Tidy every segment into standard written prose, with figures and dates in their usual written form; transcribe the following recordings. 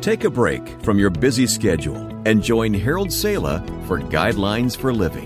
Take a break from your busy schedule and join Harold Sala for Guidelines for Living.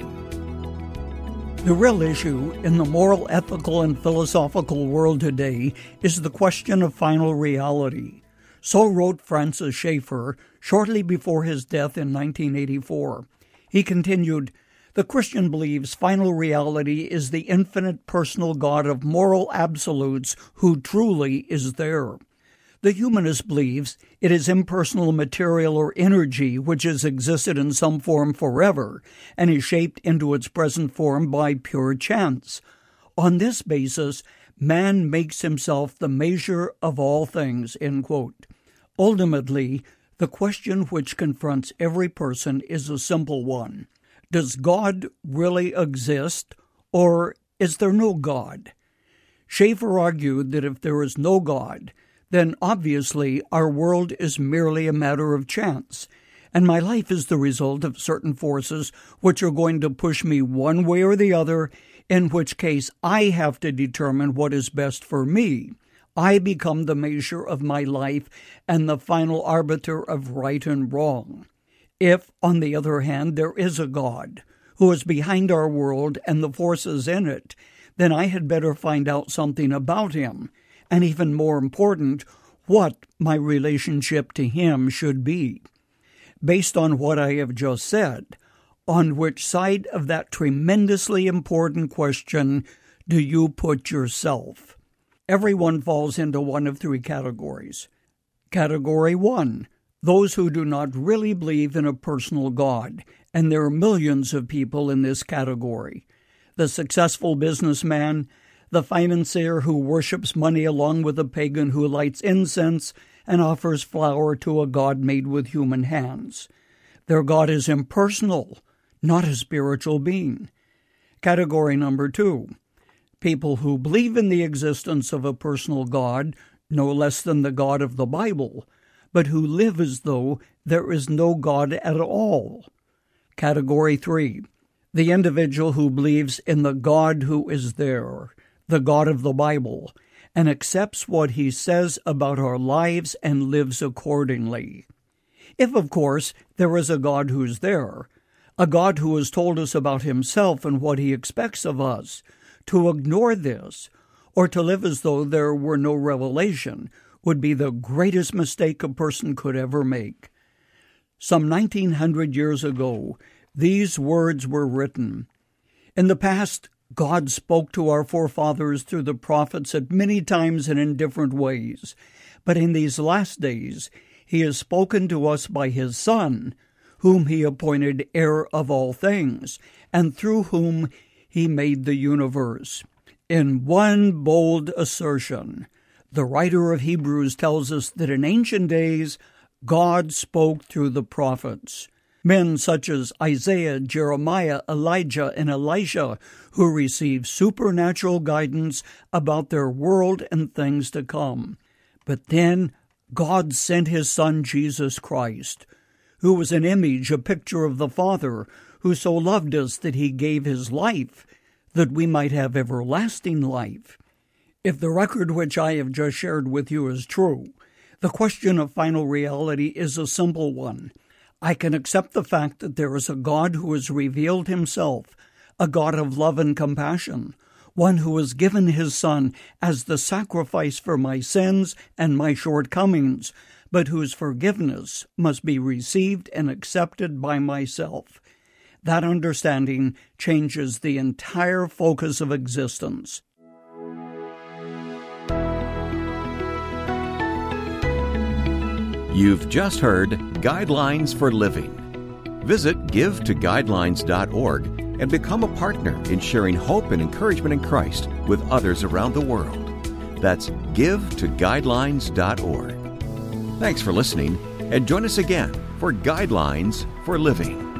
The real issue in the moral, ethical, and philosophical world today is the question of final reality. So wrote Francis Schaeffer shortly before his death in 1984. He continued, "The Christian believes final reality is the infinite personal God of moral absolutes who truly is there. The humanist believes it is impersonal material or energy which has existed in some form forever and is shaped into its present form by pure chance. On this basis, man makes himself the measure of all things," end quote. Ultimately, the question which confronts every person is a simple one. Does God really exist, or is there no God? Schaeffer argued that if there is no God, then obviously our world is merely a matter of chance, and my life is the result of certain forces which are going to push me one way or the other, in which case I have to determine what is best for me. I become the measure of my life and the final arbiter of right and wrong. If, on the other hand, there is a God who is behind our world and the forces in it, then I had better find out something about him, and even more important, what my relationship to him should be. Based on what I have just said, on which side of that tremendously important question do you put yourself? Everyone falls into one of three categories. Category 1, those who do not really believe in a personal God, and there are millions of people in this category. The successful businessman, the financier who worships money along with a pagan who lights incense and offers flour to a god made with human hands. Their God is impersonal, not a spiritual being. Category number 2, people who believe in the existence of a personal God, no less than the God of the Bible, but who live as though there is no God at all. Category 3, the individual who believes in the God who is there, the God of the Bible, and accepts what he says about our lives and lives accordingly. If, of course, there is a God who's there, a God who has told us about himself and what he expects of us, to ignore this, or to live as though there were no revelation, would be the greatest mistake a person could ever make. Some 1900 years ago, these words were written. In the past, God spoke to our forefathers through the prophets at many times and in different ways. But in these last days, he has spoken to us by his Son, whom he appointed heir of all things, and through whom he made the universe. In one bold assertion, the writer of Hebrews tells us that in ancient days, God spoke through the prophets. Men such as Isaiah, Jeremiah, Elijah, and Elisha, who received supernatural guidance about their world and things to come. But then God sent his Son, Jesus Christ, who was an image, a picture of the Father, who so loved us that he gave his life, that we might have everlasting life. If the record which I have just shared with you is true, the question of final reality is a simple one. I can accept the fact that there is a God who has revealed himself, a God of love and compassion, one who has given his Son as the sacrifice for my sins and my shortcomings, but whose forgiveness must be received and accepted by myself. That understanding changes the entire focus of existence. You've just heard Guidelines for Living. Visit givetoguidelines.org and become a partner in sharing hope and encouragement in Christ with others around the world. That's givetoguidelines.org. Thanks for listening, and join us again for Guidelines for Living.